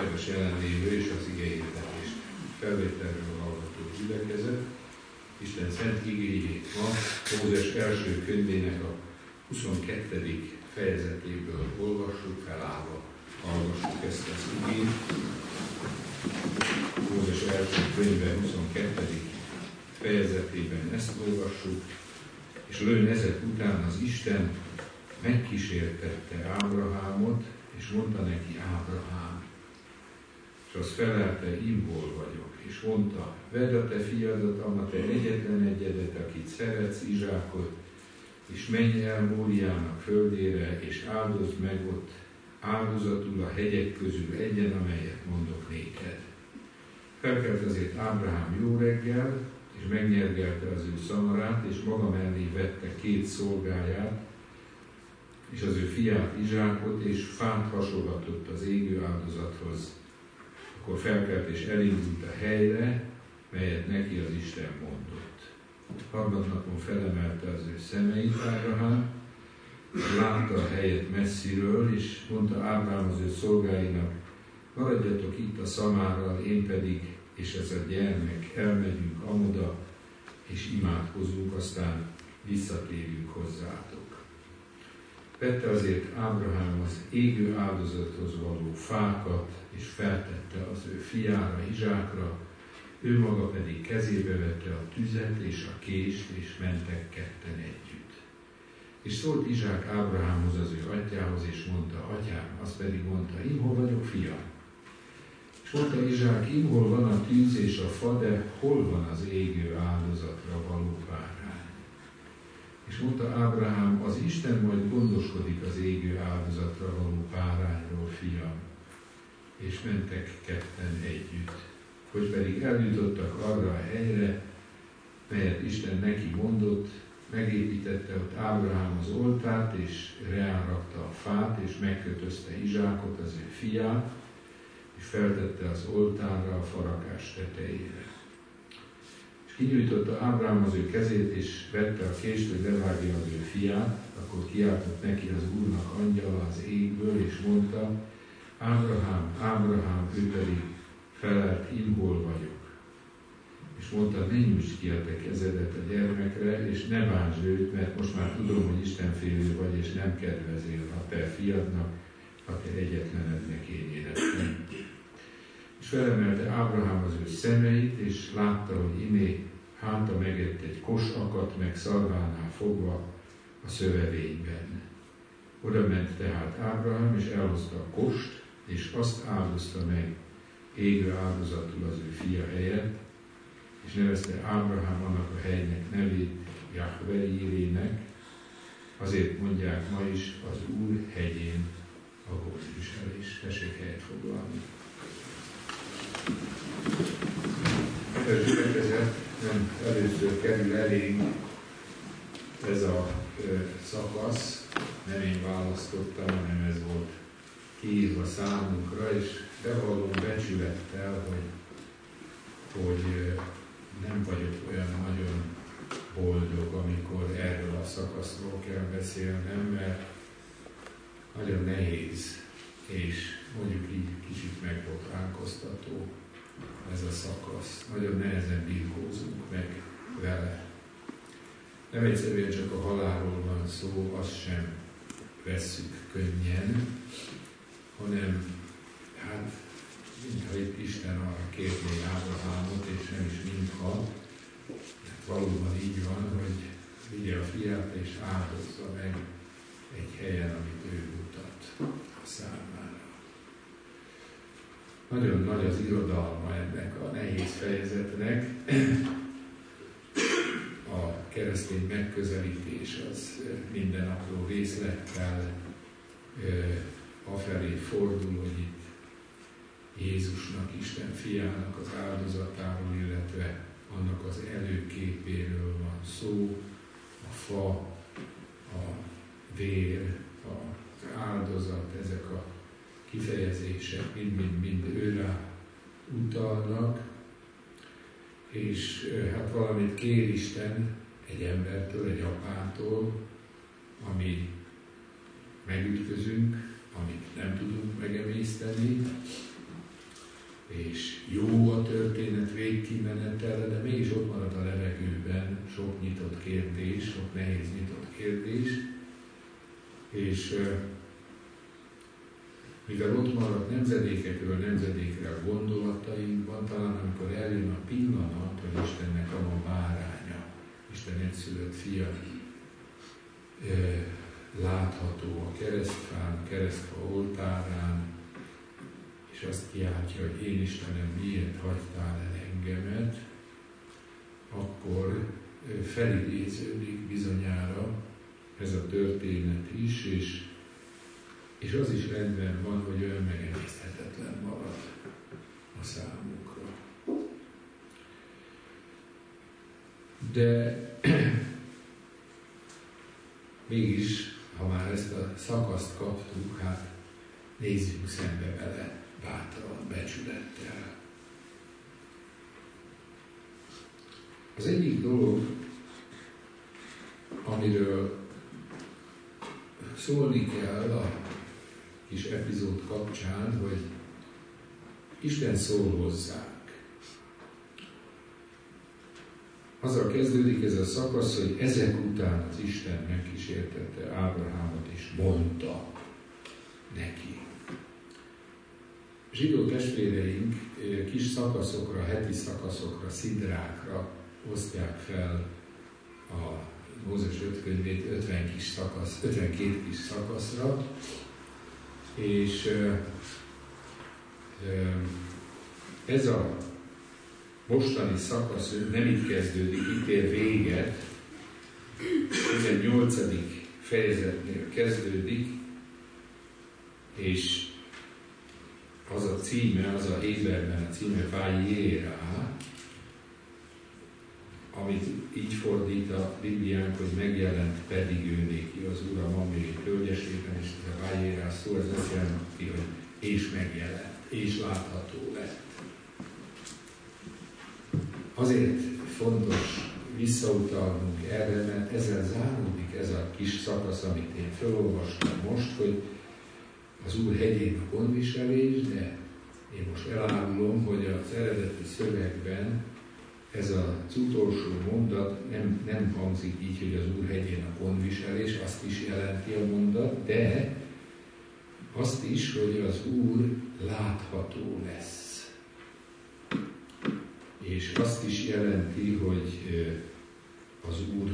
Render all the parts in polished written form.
kedves jelenlévő és az igehirdetés felvételről hallgató gyülekezet. Isten szent igéjét ma Mózes első könyvének a 22. fejezetéből olvassuk, felállva hallgassuk ezt az igét. Mózes első könyve 22. fejezetében ezt olvassuk, és lőn ezek után az Isten megkísértette Ábrahámot, és mondta neki: Ábrahám. És az felelte: Én hol vagyok. És mondta: vedd a te fiadat, a te egyetlen egyedet, akit szeretsz, Izsákot, és menj el Móriának földére, és áldozd meg ott áldozatul a hegyek közül egyen, amelyet mondok néked. Felkelt azért Ábrahám jó reggel, és megnyergelte az ő szamarát, és maga mellé vette 2 szolgáját, és az ő fiát Izsákot, és fát hasonlatott az égő áldozathoz. Akkor felkelt és elindult a helyre, melyet neki az Isten mondott. Harmadnapon felemelte az ő szemeit Ábrahám, látta a helyet messziről, és mondta Ábrahám az ő szolgáinak: maradjatok itt a szamárral, én pedig és ez a gyermek elmegyünk amoda, és imádkozunk, aztán visszatérünk hozzátok. Vette azért Ábrahám az égő áldozathoz való fákat, és feltette az ő fiára, Izsákra, ő maga pedig kezébe vette a tüzet és a kést, és mentek ketten együtt. És szólt Izsák Ábrahámhoz, az ő atyához, és mondta: Atyám, azt pedig mondta: Én hol vagyok, fiam? És mondta Izsák: Én hol van a tűz és a fa, de hol van az égő áldozatra való bárány? És mondta Ábrahám: az Isten majd gondoskodik az égő áldozatra való bárányról, fiam. És mentek ketten együtt. Hogy pedig eljutottak arra a helyre, melyet Isten neki mondott, megépítette ott Ábrahám az oltárt, és reárakta a fát, és megkötözte Izsákot, az ő fiát, és feltette az oltárra a farakás tetejére. És kinyújtotta Ábrahám az ő kezét, és vette a kést, hogy levágja az ő fiát, akkor kiáltott neki az Úrnak angyala az égből, és mondta: Ábrahám, Ábrahám, ő pedig felelt: Én hol vagyok. És mondta: ne nyújtsd ki a te kezedet a gyermekre, és ne bántsd őt, mert most már tudom, hogy istenfélő vagy, és nem kedvezél a te fiadnak, a te egyetlenednek, én életem. És felemelte Ábrahám az ő szemeit, és látta, hogy imé háta megett egy kos akadt meg szarvánál fogva a szövevényben. Oda ment tehát Ábrahám, és elhozta a kost, és azt áldozta meg égő áldozatul az ő fia helyett, és nevezte Ábrahám annak a helynek nevét Jahve Jirének, azért mondják ma is az Úr hegyén a gondviselés. Tessék helyet foglalni. Ez gyülekezet, nem először kerül elénk ez a szakasz, nem én választottam, hanem ez volt kiírva számunkra, és bevallom becsülettel, hogy nem vagyok olyan nagyon boldog, amikor erről a szakaszról kell beszélnem, mert nagyon nehéz, és mondjuk így kicsit megbotránkoztató ez a szakasz. Nagyon nehezen birkózunk meg vele. Nem egyszerűen csak a halálról van szó, azt sem vesszük könnyen, hanem hát mintha itt Isten arra kérné Ábrahámot, és nem is mintha, mert valóban így van, hogy vigye a fiát és áldozza meg egy helyen, amit ő mutat a számára. Nagyon nagy az irodalma ennek a nehéz fejezetnek. A keresztény megközelítés az minden apró részlettel afelé fordul, hogy itt Jézusnak, Isten fiának az áldozatáról, illetve annak az előképéről van szó, a fa, a vér, az áldozat, ezek a kifejezések mind őre utalnak, és hát valamit kér Isten egy embertől, egy apától, ami megütközünk, amit nem tudunk megemészteni, és jó a történet végkimenetele, de mégis ott marad a levegőben sok nyitott kérdés, sok nehéz nyitott kérdés, és mivel ott marad nemzedékekről nemzedékre a gondolatainkban, talán amikor eljön a pillanat, hogy Istennek a báránya, Isten egyszülött fia látható a keresztfán, a keresztfa oltárán, és azt kiáltja, hogy én Istenem, miért hagytál el engemet, akkor felidéződik bizonyára ez a történet is, és az is rendben van, hogy olyan megemészthetetlen marad a számukra. De mégis, ha már ezt a szakaszt kaptuk, hát nézzünk szembe vele bátran, becsülettel. Az egyik dolog, amiről szólni kell a kis epizód kapcsán, hogy Isten szól hozzánk. Azzal kezdődik ez a szakasz, hogy ezek után az Isten megkísértette Ábrahámot, és mondta neki. Zsidó testvéreink kis szakaszokra, heti szakaszokra, szidrákra osztják fel a Mózes 5 könyvét 52 kis szakaszra, és ez a mostani szakasz nem itt kezdődik, itt ér véget, 18. fejezetnél kezdődik, és az a címe, az a Héberben a címe Vajjérá, amit így fordít a Bibliánk, hogy megjelent pedig ő néki az Uram Améri tölgyesében, és ez a Vajjérá szó, ez azt jelenti, hogy és megjelent, és látható lett. Azért fontos visszautalnunk erre, mert ezzel záródik ez a kis szakasz, amit én felolvastam most, hogy az Úr hegyén a gondviselés, de én most elárulom, hogy az eredeti szövegben ez az utolsó mondat nem hangzik így, hogy az Úr hegyén a gondviselés, azt is jelenti a mondat, de azt is, hogy az Úr látható lesz. És azt is jelenti, hogy az Úr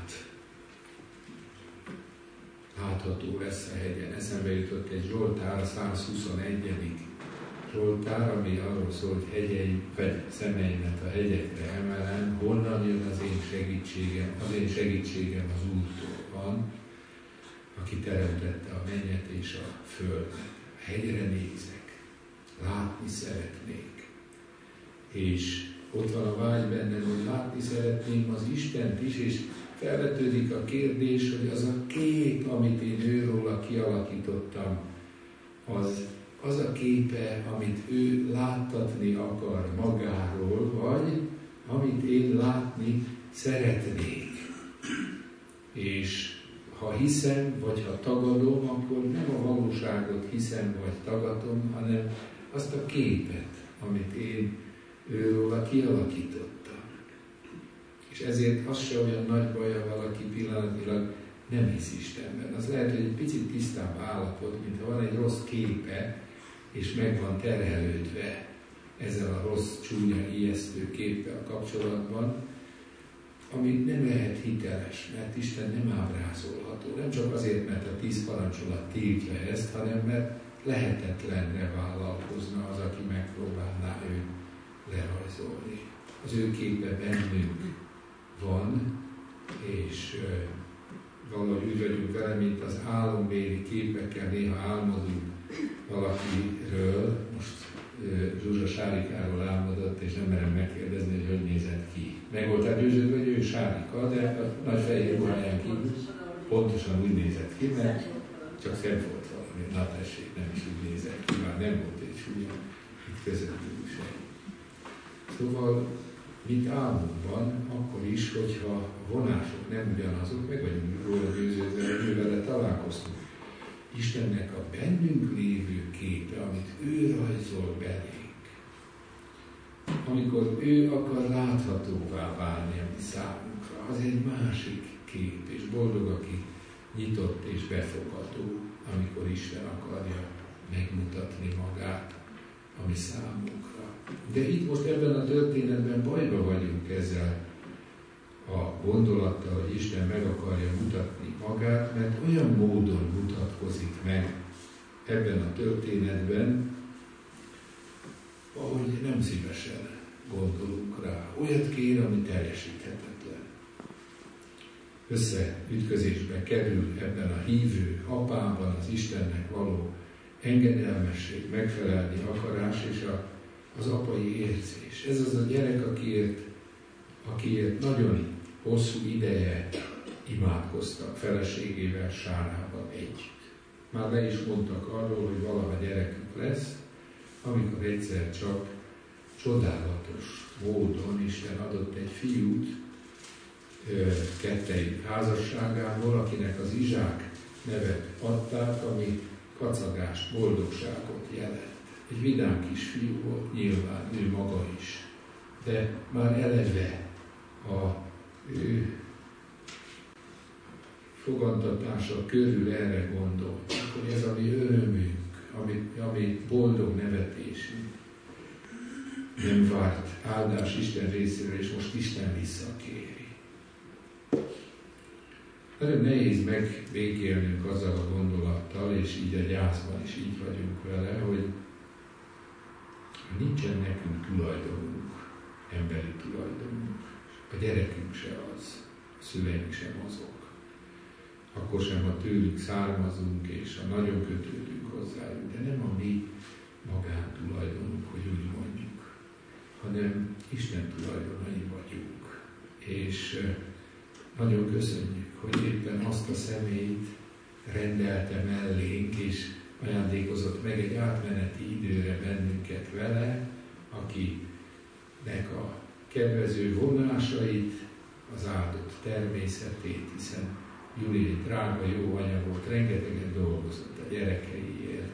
látható lesz a hegyen. Eszembe jutott egy Zsoltár, a 121. Zsoltár, ami arról szól, hogy hegyeim, vagy szemeimet a hegyekre emelem, honnan jön az én segítségem? Az én segítségem az Úrtól van, aki teremtette a mennyet és a földet. A hegyre nézek, látni szeretnék. És ott van a vágy bennem, hogy látni szeretném az Istent is, és felvetődik a kérdés, hogy az a kép, amit én őróla kialakítottam, az a képe, amit ő láttatni akar magáról, vagy amit én látni szeretnék. És ha hiszem, vagy ha tagadom, akkor nem a valóságot hiszem, vagy tagadom, hanem azt a képet, amit én őróla kialakítottam. És ezért az se olyan nagy baj, ha valaki pillanatilag nem hisz Istenben. Az lehet, hogy egy picit tisztább állapot, mint ha van egy rossz képe, és meg van terhelődve ezzel a rossz, csúnya, ijesztő képpel kapcsolatban, ami nem lehet hiteles, mert Isten nem ábrázolható. Nem csak azért, mert a 10 parancsolat tiltja ezt, hanem mert lehetetlenre vállalkozna az, aki megpróbálná őt lerajzolni. Az ő képe bennünk van, és valahogy úgy vagyunk vele, mint az álombéli képekkel, néha álmodunk valakiről. Most Zsuzsa Sárikáról álmodott, és nem merem megkérdezni, hogy nézett ki. Meg voltál győződve, hogy ő Sárika, de a nagy fehér ruháján kívül pontosan úgy nézett ki, mert csak szent volt valami. Na tessék, nem is úgy nézett ki, már nem volt egy súlya itt közöttünk sem. Szóval, mint álmunkban, akkor is, hogyha a vonások nem ugyanazok, meg vagyunk róla győződve, hogy ő vele találkoztunk. Istennek a bennünk lévő képe, amit ő rajzol belénk, amikor ő akar láthatóvá válni a mi számunkra, az egy másik kép, és boldog, aki nyitott és befogadó, amikor Isten akarja megmutatni magát a mi számunkra. De itt most ebben a történetben bajba vagyunk ezzel a gondolattal, hogy Isten meg akarja mutatni magát, mert olyan módon mutatkozik meg ebben a történetben, ahogy nem szívesen gondolunk rá. Olyat kér, ami teljesíthetetlen. Összeütközésbe kerül ebben a hívő apában az Istennek való engedelmesség, megfelelni akarás és az apai érzés. Ez az a gyerek, akiért nagyon hosszú ideje imádkoztak feleségével Sárával együtt. Már le is mondtak arról, hogy valaha gyerekük lesz, amikor egyszer csak csodálatos módon Isten adott egy fiút kettejük házasságából, akinek az Izsák nevet adták, ami kacagást, boldogságot jelent. Egy vidám kis fiú volt, nyilván ő maga is, de már eleve ő fogantatása körül erre gondolt, hogy ez a mi örömünk, ami boldog nevetésünk, nem várt áldás Isten részéről, és most Isten visszakéri. Nagyon nehéz megbékélnünk azzal a gondolattal, és így a gyászban is így vagyunk vele, hogy nincsen nekünk tulajdonunk, emberi tulajdonunk. A gyerekünk se az, a szüleink sem azok. Akkor sem, ha tőlük származunk, és ha nagyon kötődünk hozzájuk, de nem a mi magántulajdonunk, hogy úgy mondjuk, hanem Isten tulajdonai vagyunk. És nagyon köszönjük, hogy éppen azt a személyt rendelte mellénk, és ajándékozott meg egy átmeneti időre bennünket vele, akinek a kedvező vonásait, az áldott természetét, hiszen Júli egy drága jó anya volt, rengeteget dolgozott a gyerekeiért,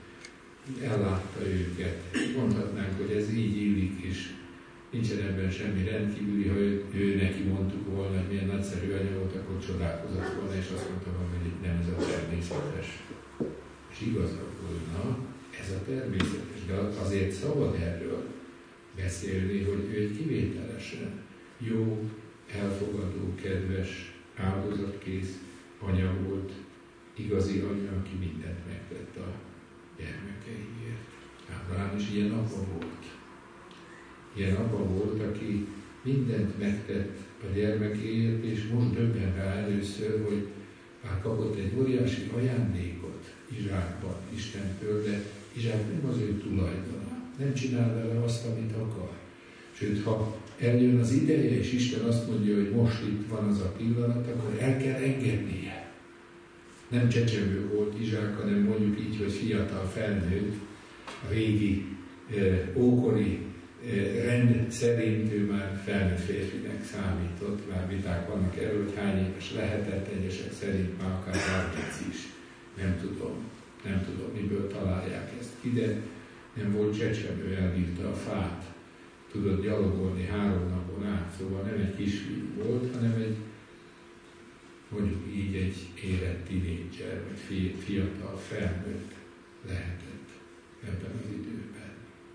ellátta őket. Mondhatnánk, hogy ez így illik, és nincsen ebben semmi rendkívüli, ha ő neki mondtuk volna, hogy milyen nagyszerű anya volt, akkor csodálkozott volna, és azt mondta, hogy itt nem ez a természetes. És igazad volna, ez a természetes, de azért szabad erről beszélni, hogy ő egy kivételesen jó, elfogadó, kedves, áldozatkész anya volt, igazi anya, aki mindent megtett a gyermekeiért. Ábrahám is ilyen apa volt. Ilyen apa volt, aki mindent megtett a gyermekéért, és most döbben rá először, hogy már kapott egy óriási ajándékot Izsákban, Istentől, de Izsák nem az ő tulajdona. Nem csinál vele azt, amit akar. Sőt, ha eljön az ideje, és Isten azt mondja, hogy most itt van az a pillanat, akkor el kell engednie. Nem csecsemő volt Izsák, hanem mondjuk így, hogy fiatal felnőtt, a régi ókori rend szerint ő már felnőtt férfinek számított, már viták vannak erről, hogy hány éves lehetett, egyesek szerint már akár 30 is. Nem tudom, miből találják ezt ki, de nem volt csecsemő, elbírta a fát. Tudott gyalogolni 3 napon át, szóval nem egy kisfiú volt, hanem egy, mondjuk így, egy érett tínédzser, vagy fiatal felnőtt lehetett ebben az időben.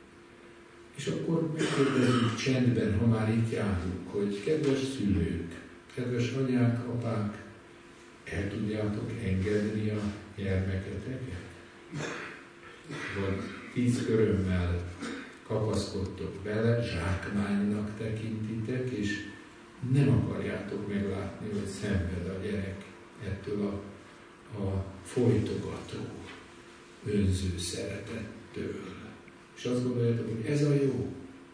És akkor megkérdezzük csendben, ha már itt járunk, hogy kedves szülők, kedves anyák, apák, el tudjátok engedni a gyermeketeket? Vagy 10 körömmel kapaszkodtok bele, zsákmánynak tekintitek, és nem akarjátok meglátni, hogy szenved a gyerek ettől a folytogató, önző szeretettől. És azt gondoljátok, hogy ez a jó.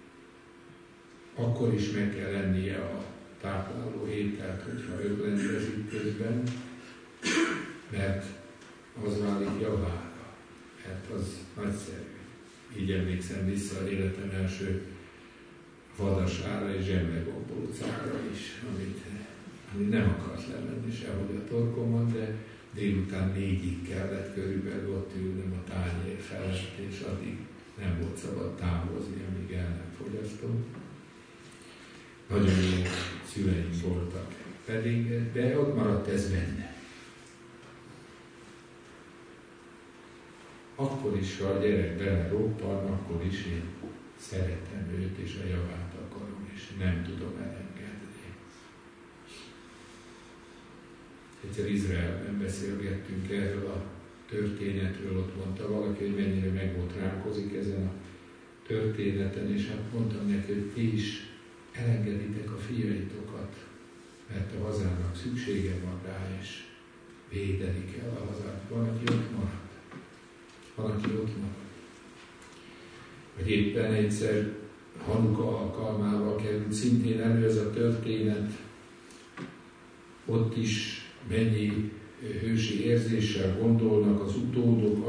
Akkor is meg kell lennie a tápláló ételt, hogyha öklendezik közben, mert az válik javára, mert az nagyszerű. Így emlékszem vissza az életem első vadasára és zsemlegombolcára is, amit nem akart lemenni sehogy a torkomon, de délután 4-ig kellett körülbelül ott ülnöm a tányér felett, és addig nem volt szabad távozni, amíg el nem fogyasztott. Nagyon jó szüleim voltak pedig, de ott maradt ez benne. Akkor is, ha a gyerek bele roppan, akkor is én szeretem őt, és a javát akarom, és nem tudom elengedni. Egyszer Izraelben beszélgettünk erről a történetről, ott mondta valaki, hogy mennyire megbotránkozik ezen a történeten, és hát mondtam neki, hogy ti is elengeditek a fiaitokat, mert a hazának szüksége van rá, és védeni kell a hazát. Van, aki ott marad. Van, aki ott marad. Vagy éppen egyszer Hanuka alkalmával került szintén elő ez a történet. Ott is mennyi hősi érzéssel gondolnak az utódok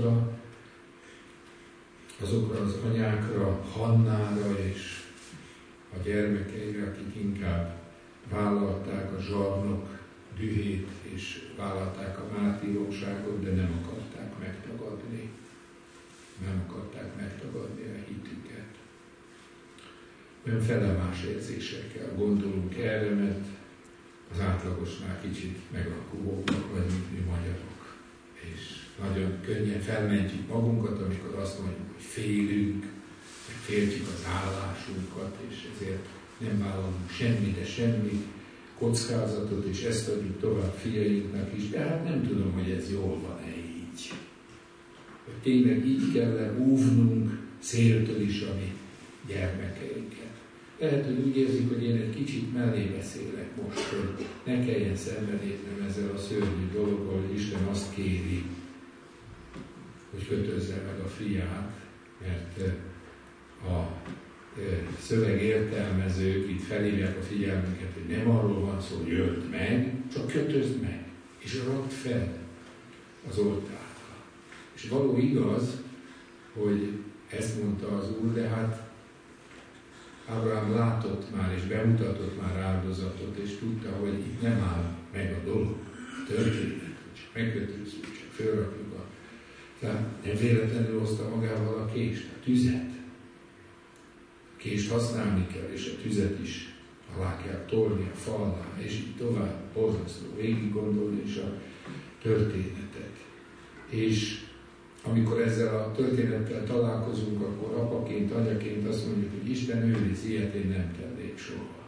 azokra az anyákra, Hannára és a gyermekeire, akik inkább vállalták a zsarnok dühét, és vállalták a mártíromságot, de nem akarták megtagadni. Nem akarták megtagadni a hitüket. Olyan felemás érzésekkel gondolunk erre, mert az átlagosnál kicsit megalkulóbbak vagyunk mi magyarok. És nagyon könnyen felmentjük magunkat, amikor azt mondjuk, hogy félünk, meg féltjük az állásunkat, és ezért nem vállalunk semmi, de semmi kockázatot, és ezt adjuk tovább fiainknak is, de hát nem tudom, hogy ez jól van-e így. Hogy tényleg így kell óvnunk széltől is a mi gyermekeinket. Lehet, hogy úgy érzik, hogy én egy kicsit mellé beszélek most, hogy ne kelljen szembenéznem ezzel a szörnyű dologgal, hogy Isten azt kéri, hogy kötözze meg a fiát, mert a szövegértelmezők itt felhívják a figyelmünket, hogy nem arról van szó, hogy öld meg, csak kötözd meg, és rakd fel az oltárra. És való igaz, hogy ezt mondta az Úr, de hát Ábrahám látott már, és bemutatott már áldozatot, és tudta, hogy itt nem áll meg a dolog, történet, csak megkötözzük, csak fölrakjuk a... Tehát nem véletlenül hozta magával a kést, a tüzet. A kést használni kell, és a tüzet is alá kell tolni a falnál, és így tovább borzasztó végig gondolni is a történetet. És amikor ezzel a történettel találkozunk, akkor apaként, anyaként azt mondjuk, hogy Isten őriz, ilyet én nem tennék soha.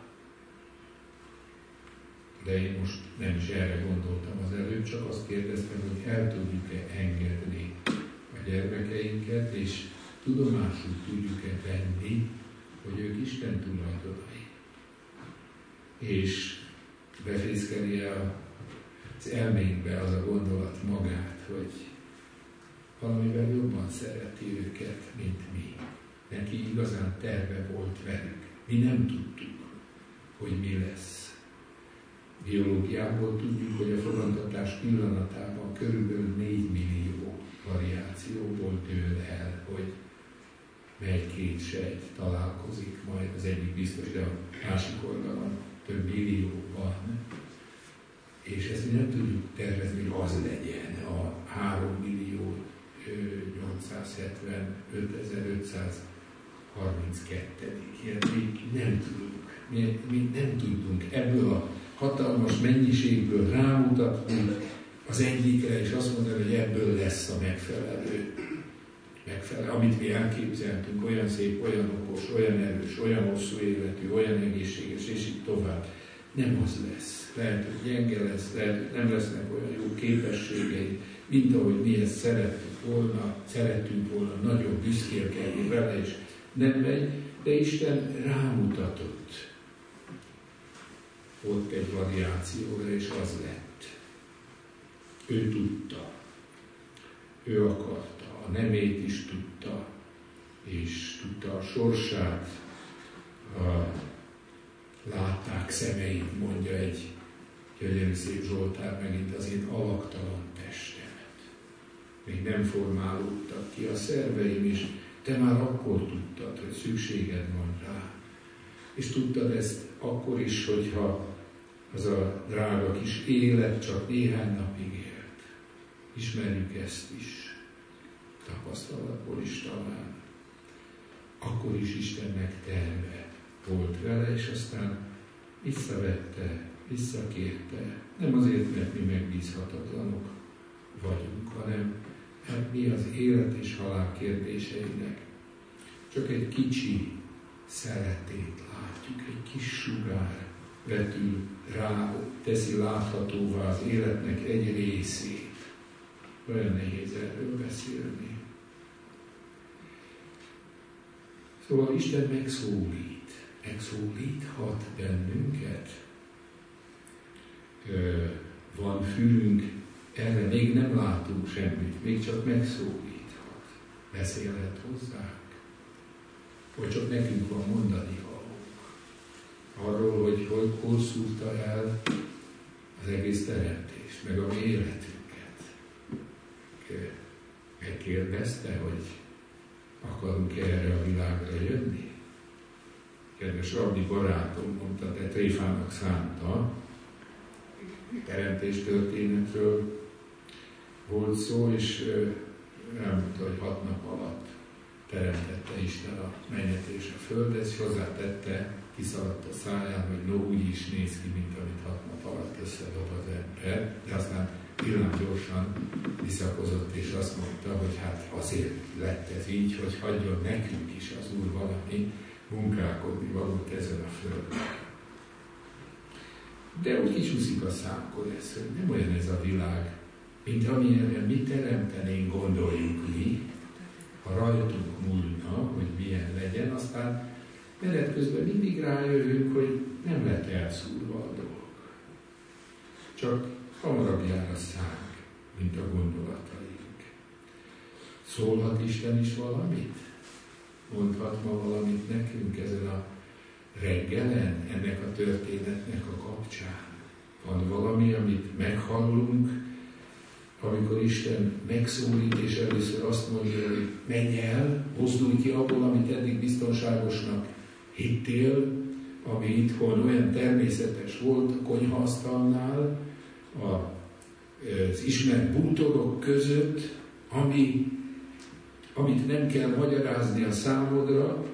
De én most nem is erre gondoltam az előbb, csak azt kérdeztem, hogy el tudjuk-e engedni a gyermekeinket, és tudomásul tudjuk-e venni, hogy ők Isten tulajdonai. És befészkeli az elménkbe az a gondolat magát, hogy valamivel jobban szereti őket, mint mi. Neki igazán terve volt velük. Mi nem tudtuk, hogy mi lesz. Biológiából tudjuk, hogy a fogantatás pillanatában körülbelül 4 millió variációból dől el, hogy mely két sejt találkozik, majd az egyik biztos, de a másik oldalon több millió van. És ezt mi nem tudjuk tervezni, hogy az legyen a 3.875.532. Ilyet még nem tudunk. Mi nem tudunk ebből a hatalmas mennyiségből rámutatni az egyikre, és azt mondani, hogy ebből lesz a megfelelő, amit mi elképzeltünk, olyan szép, olyan okos, olyan erős, olyan hosszú életű, olyan egészséges, és így tovább. Nem az lesz. Lehet, hogy gyenge lesz, lehet, hogy nem lesznek olyan jó képességei, mint ahogy mi ezt szerettünk volna nagyon büszkélkedni vele, és nem megy, de Isten rámutatott ott egy variációra, és az lett. Ő tudta, ő akarta, a nemét is tudta, és tudta a sorsát, látták szemeit, mondja egy gyönyörű szép Zsoltár megint, az én alaktalan testemet. Még nem formálódtak ki a szerveim is, te már akkor tudtad, hogy szükséged van rá. És tudtad ezt akkor is, hogyha az a drága kis élet csak néhány napig élt. Ismerjük ezt is, tapasztalatból is talán. akkor is Istennek terve volt vele, és aztán visszavette, visszakérte. Nem azért, mert mi megbízhatatlanok vagyunk, hanem mert mi az élet és halál kérdéseinek csak egy kicsi szeletét látjuk, egy kis sugár vetül rá, teszi láthatóvá az életnek egy részét. Olyan nehéz erről beszélni. Szóval Isten megszólíthat bennünket. Van fülünk, erre még nem látunk semmit, még csak megszólíthat. Beszélhet hozzánk. Vagy csak nekünk van mondani valónk. Arról, hogy hol szúrta el az egész teremtést, meg a mi életünket. Megkérdezte, hogy akarunk erre a világra jönni? Kedves rabbi barátom mondta, de tréfának szánta, teremtés történetről volt szó, és elmondta, hogy 6 nap alatt teremtette Isten a mennyet és a földet, és hozzátette, kiszaladt a száján, hogy no, úgy is néz ki, mint amit 6 nap alatt összedob az ember, de aztán villámgyorsan visszakozott, és azt mondta, hogy hát azért lett ez így, hogy hagyjon nekünk is az Úr valami munkálkodni valót ezen a földön. De úgy kicsúszik a számkor ez, hogy nem olyan ez a világ, mint amilyenre mi teremtenénk, gondoljuk mi, ha rajtunk múlna, hogy milyen legyen, aztán menet közben mindig rájövünk, hogy nem lett elszúrva a dolog. Csak hamarabb jár a szánk, mint a gondolataink. Szólhat Isten is valamit? Mondhat ma valamit nekünk ezen a reggelen, ennek a történetnek a kapcsán? Van valami, amit meghallunk, amikor Isten megszólít, és először azt mondja, hogy menj el, mozdulj ki abból, amit eddig biztonságosnak hittél, ami itthon olyan természetes volt a konyhaasztalnál, az ismert bútorok között, amit nem kell magyarázni a számodra.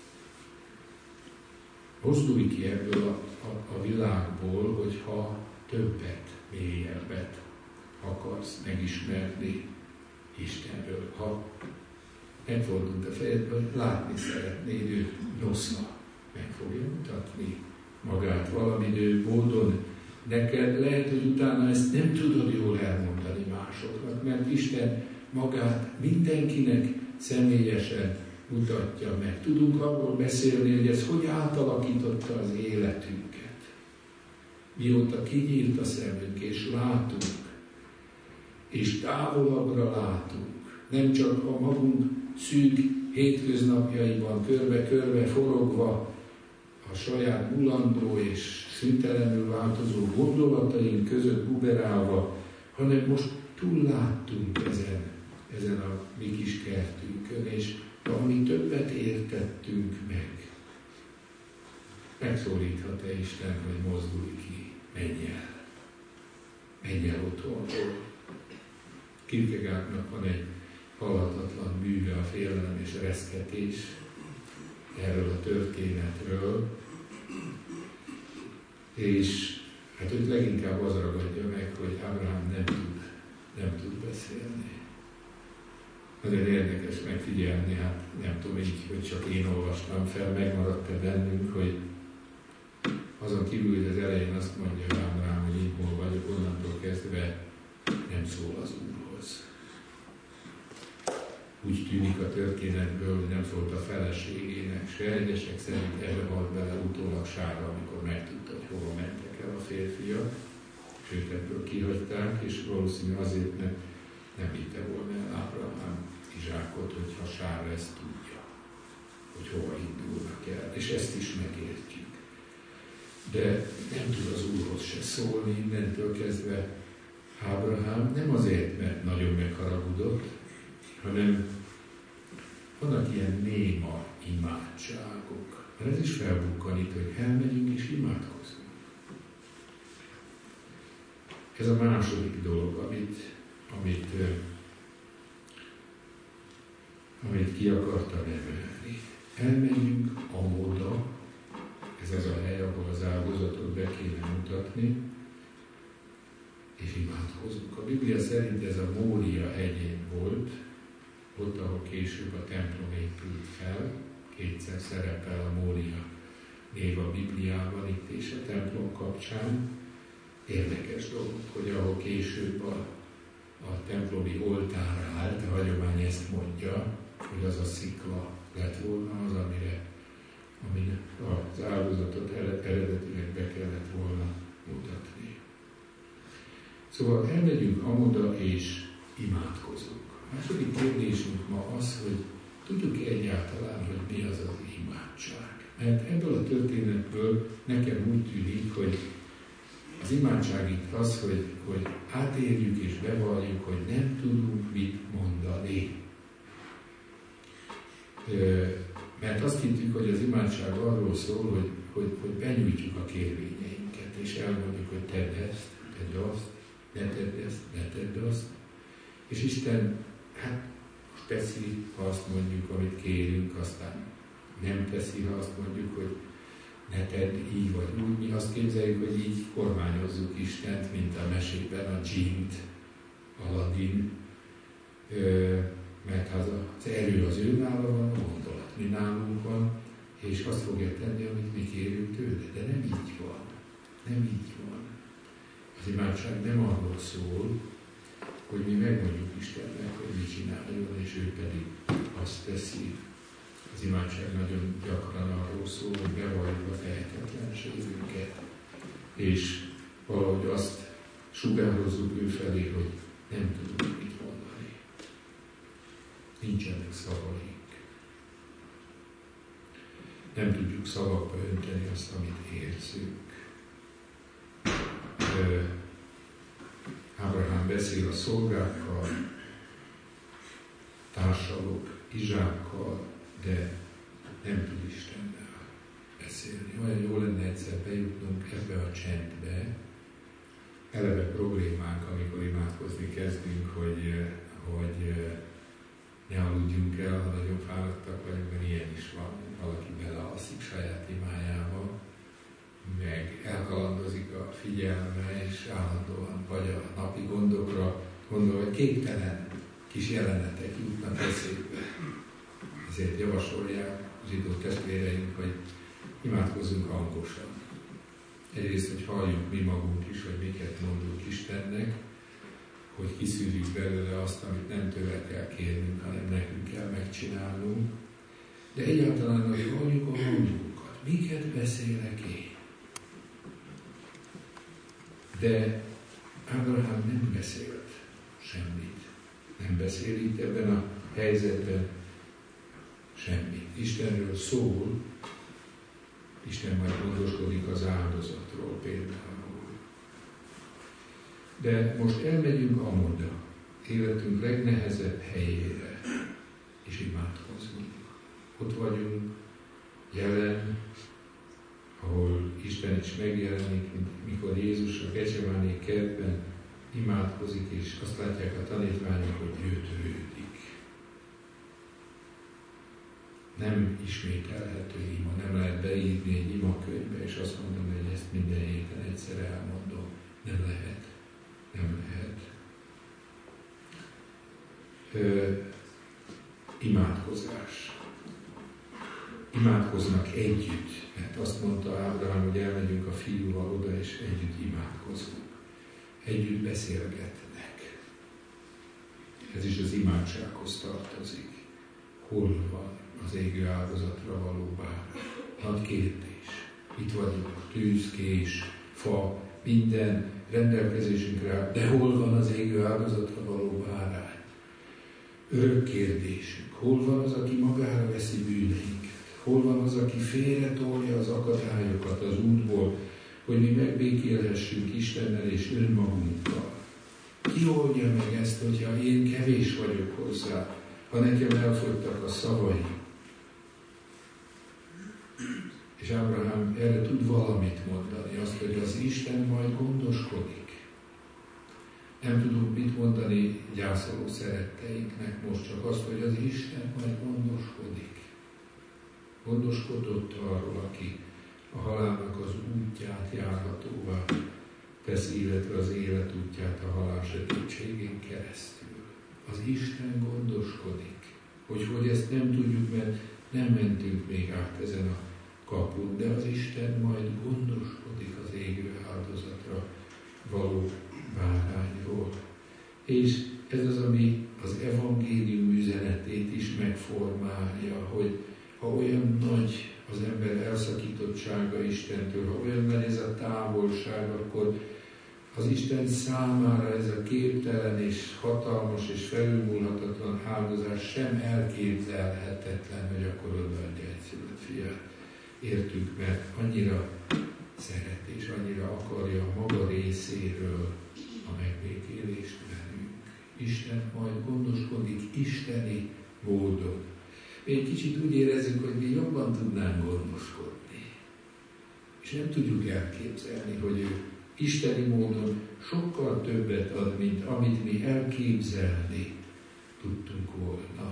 Mozdulj ki ebből a világból, hogyha többet, mélyebbet akarsz megismerni Istenről. Ha megfordult a fejedbe, hogy látni szeretnéd őt, noszna, meg fogja mutatni magát valamidő módon. Neked lehet, hogy utána ezt nem tudod jól elmondani másoknak, mert Isten magát mindenkinek személyesen mutatja meg. Tudunk arról beszélni, hogy ez hogy átalakította az életünket. Mióta kinyílt a szemünk, és látunk, és távolabbra látunk, nem csak a magunk szűk hétköznapjaiban körbe-körbe forogva, a saját mulandó és szüntelenül változó gondolataink között buberálva, hanem most túlláttunk ezen a mi kis kertünkön, és valami többet értettünk meg. Megszólíthat-e Isten, hogy mozdulj ki, menj el otthonról. Kierkegaardnak van egy halhatatlan műve, a félelem és a reszketés erről a történetről, és hát őt leginkább az ragadja meg, hogy Ábrahám nem tud beszélni. Nagyon érdekes megfigyelni, hát nem tudom így, hogy csak én olvastam fel, megmaradt-e bennünk, hogy azon kívül, hogy az elején azt mondja Ábrahám, hogy így hol vagyok, onnantól kezdve nem szól az Úrhoz. Úgy tűnik a történetből, hogy nem szólt a feleségének se, egyesek szerint ebbe halt bele utólag Sára, amikor megtudta, hogy hova mentek el a férfiak, és őt ebből kihagyták, és valószínű azért, mert nem hitte volna el Ábrahám Izsákot, hogyha Sára ezt tudja, hogy hova indulnak el, és ezt is megértjük. De nem tud az Úrhoz se szólni, innentől kezdve Ábrahám nem azért, mert nagyon megharagudott, hanem vannak ilyen néma imádságok. Mert ez is felbukkanít, hogy elmegyünk és imádkozunk. Ez a második dolog, amit ki akartam emelni. elmegyünk amoda, ez az a hely, ahol az áldozatot be kéne mutatni, és imádkozunk. A Biblia szerint ez a Mória hegyén volt, ott, ahol később a templom épült fel, kétszer szerepel a Mória név a Bibliában itt és a templom kapcsán. Érdekes dolog, hogy ahol később a templomi oltár állt, a hagyomány ezt mondja, hogy az a szikla lett volna az, amin az áldozatot eredetileg be kellett volna mutatni. Szóval elmegyünk amoda és imádkozunk. A második kérdésünk ma az, hogy tudjuk-e egyáltalán, hogy mi az az imádság? Mert ebből a történetből nekem úgy tűnik, hogy az imádság itt az, hogy átérjük és bevalljuk, hogy nem tudunk mit mondani. Mert azt hittük, hogy az imádság arról szól, hogy benyújtjuk a kérvényeinket, és elmondjuk, hogy tedd ezt, tedd azt, ne tedd ezt, ne tedd azt. És Isten, most teszi, ha azt mondjuk, amit kérünk, aztán nem teszi, ha azt mondjuk, hogy ne tedd így vagy úgy. Mi azt képzeljük, hogy így kormányozzuk Istent, mint a mesében a dzsint, Aladdin, mert az erő az ő nála van, a gondolat mi nálunk van, és azt fogja tenni, amit mi kérünk tőle. De nem így van. Nem így van. Az imádság nem arról szól, hogy mi megmondjuk Istennek, hogy mit csináljon, és ő pedig azt teszi. Az imádság nagyon gyakran arról szól, hogy bevalljuk a tehetetlenségünket, és valahogy azt sugározzuk ő felé, hogy nem tudunk mit mondani. Nincsenek szavaink. Nem tudjuk szavakba önteni azt, amit érzünk. Ábrahám beszél a szolgákkal, társalog Izsákkal, de nem tud Istennel beszélni. Olyan jó lenne egyszer bejutnunk ebbe a csendbe. Eleve problémánk, amikor imádkozni kezdünk, hogy ne aludjunk el, ha nagyon fáradtak vagyunk, mert ilyen is van. Valaki belealszik saját imájába, meg elkalandozik a figyelme, és állandóan vagy a napi gondokra gondol, hogy képtelen kis jelenetek jutnak eszébe. Ezért javasolják zsidó testvéreink, hogy imádkozzunk hangosan. Egyrészt, hogy halljuk mi magunk is, hogy miket mondunk Istennek, hogy kiszűrjük belőle azt, amit nem tőle kell kérnünk, hanem nekünk kell megcsinálnunk. De egyáltalán, hogy halljuk a hangunkat. Miket beszélek én? De Ábrahám nem beszélt semmit. Nem beszél itt ebben a helyzetben semmit. Istenről szól, Isten majd gondoskodik az áldozatról például. De most elmegyünk amoda, életünk legnehezebb helyére, és imádkozunk. Ott vagyunk, jelen, ahol Isten is megjelenik, mikor Jézus a Gecsemáné kertben imádkozik, és azt látják a tanítványok, hogy ő törődik. Nem ismételhető ima, nem lehet beírni egy imakönyvbe, és azt mondani, hogy ezt minden héten egyszer elmondom. Nem lehet. Nem lehet. Imádkozás. Imádkoznak együtt, mert azt mondta Ábrahám, hogy elmegyünk a fiúval oda, és együtt imádkozunk. Együtt beszélgetnek. Ez is az imádsághoz tartozik. Hol van az égő áldozatra való bárány? Nagy kérdés. Itt vagyunk, tűz, kés, fa, minden rendelkezésünkre áll. De hol van az égő áldozatra való bárány? Örök kérdésünk. Hol van az, aki magára veszi bűneinket? Hol van az, aki félretolja az akadályokat az útból, hogy mi megbékélhessünk Istennel és önmagunkkal? Ki oldja meg ezt, hogyha én kevés vagyok hozzá, ha nekem elfogytak a szavaim? És Ábrahám erre tud valamit mondani, azt, hogy az Isten majd gondoskodik. Nem tudunk mit mondani gyászoló szeretteinknek most, csak azt, hogy az Isten majd gondoskodik. Gondoskodott arról, aki a halálnak az útját járhatóvá teszi, illetve az élet útját a halál sötétségén keresztül. Az Isten gondoskodik, hogy ezt nem tudjuk, mert nem mentünk még át ezen a kapun, de az Isten majd gondoskodik az égő áldozatra való bárányról. És ez az, ami az evangélium üzenetét is megformálja, hogy ha olyan nagy az ember elszakítottsága Istentől, ha olyan nagy ez a távolság, akkor az Isten számára ez a képtelen és hatalmas és felülmúlhatatlan áldozás sem elképzelhetetlen, hogy akkor odaadja egyszülött fiát. Értünk, mert annyira szeret és annyira akarja a maga részéről a megbékélést velünk. Isten majd gondoskodik isteni módon. Mi egy kicsit úgy érezzük, hogy mi jobban tudnánk gondoskodni. És nem tudjuk elképzelni, hogy ő isteni módon sokkal többet ad, mint amit mi elképzelni tudtunk volna.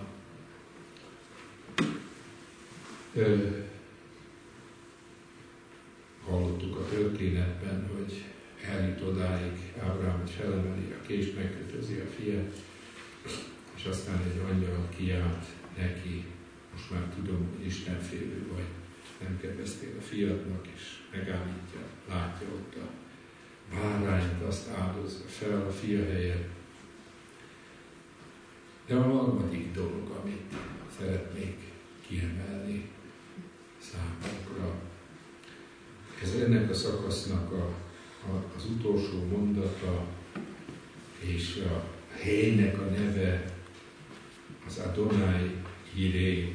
Hallottuk a történetben, hogy eljut odáig Ábrahám, hogy felemeli a kést, megkötözi a fiát, és aztán egy angyal kiált neki, most már tudom, hogy istenfélő vagy, nem kedveztél a fiatnak, és megállítja, látja ott a bárányt, azt áldozza fel a fia helyett. De a harmadik dolog, amit szeretnék kiemelni számunkra, ez ennek a szakasznak az utolsó mondata, és a helynek a neve az Adonai Jireh,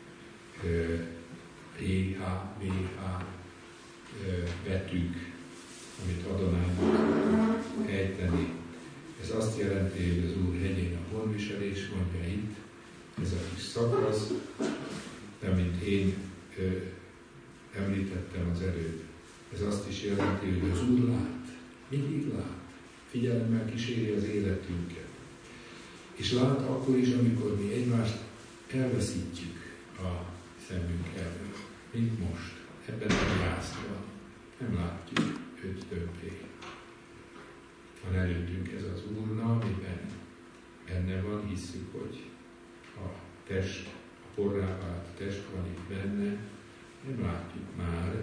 BH betűk, amit Adonainak ejteni. Ez azt jelenti, hogy az Úr hegyén a honviselés, mondja itt, ez a kis szakasz, de mint én említettem az előbb, ez azt is jelenti, hogy az Úr lát, mindig lát, figyelemmel kíséri az életünket. És lát akkor is, amikor mi egymást elveszítjük a szemünk elől, mint most, ebben a jászban. Nem látjuk őt többé. Van előttünk ez az Úrna, amiben benne van, hisszük, hogy a test, a porrá vált test van itt benne, nem látjuk már.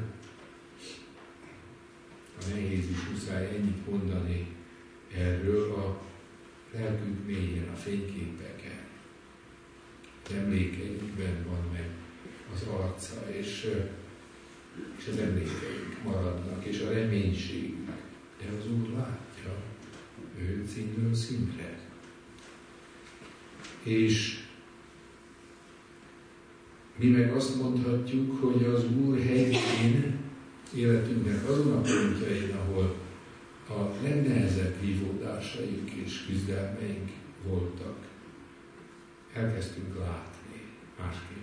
A nehéz is muszáj ennyit mondani erről, a lelkünk mélyen, a fényképeken. Az emlékeinkben van meg az arca, és az emlékeink maradnak, és a reménységünk. De az Úr látja őt színről színre. És mi meg azt mondhatjuk, hogy az Úr helyén, életünknek azon a pontjain, ahol a legnehezebb vívódásaink és küzdelmeink voltak, elkezdtünk látni másképpen.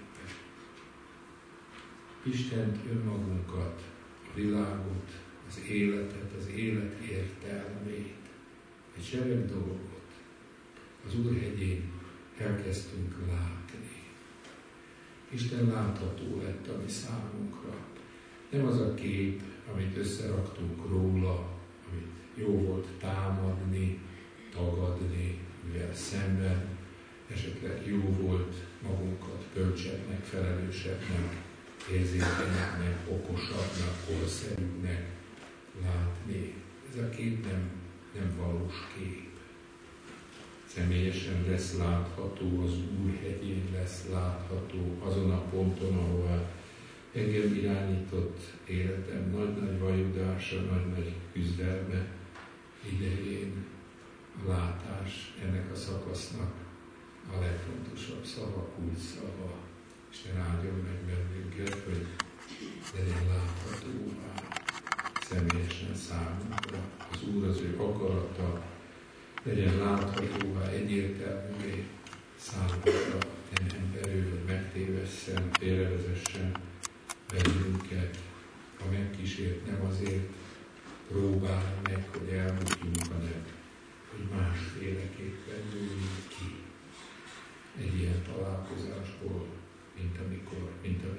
Istent, önmagunkat, a világot, az életet, az élet értelmét, egy sereg dolgot az Úr hegyén elkezdtünk látni. Isten látható lett a mi számunkra. Nem az a kép, amit összeraktunk róla, amit jó volt támadni, tagadni, mivel szemben esetleg jó volt magunkat bölcsebbnek, felelősebbnek, érzékenyebbnek, okosabbnak, korszerűbbnek látni. Ez a kép nem valós kép. Személyesen lesz látható, az Úr hegyén lesz látható, azon a ponton, ahol engem irányított életem nagy-nagy vajudása, nagy-nagy küzdelme idején a látás ennek a szakasznak a legfontosabb szava, kulcsszava. Isten áldjon meg bennünket, hogy legyen láthatóvá személyesen számunkra. Az Úr, az ő akarata legyen láthatóvá, egyértelművé számunkra, nem emberül, hogy megtévesszen, félrevezessen bennünket, ha megkísért, nem azért próbál meg, hogy elmutjunk, hanem hogy másféleképpen nőjünk ki egy ilyen találkozásból, mint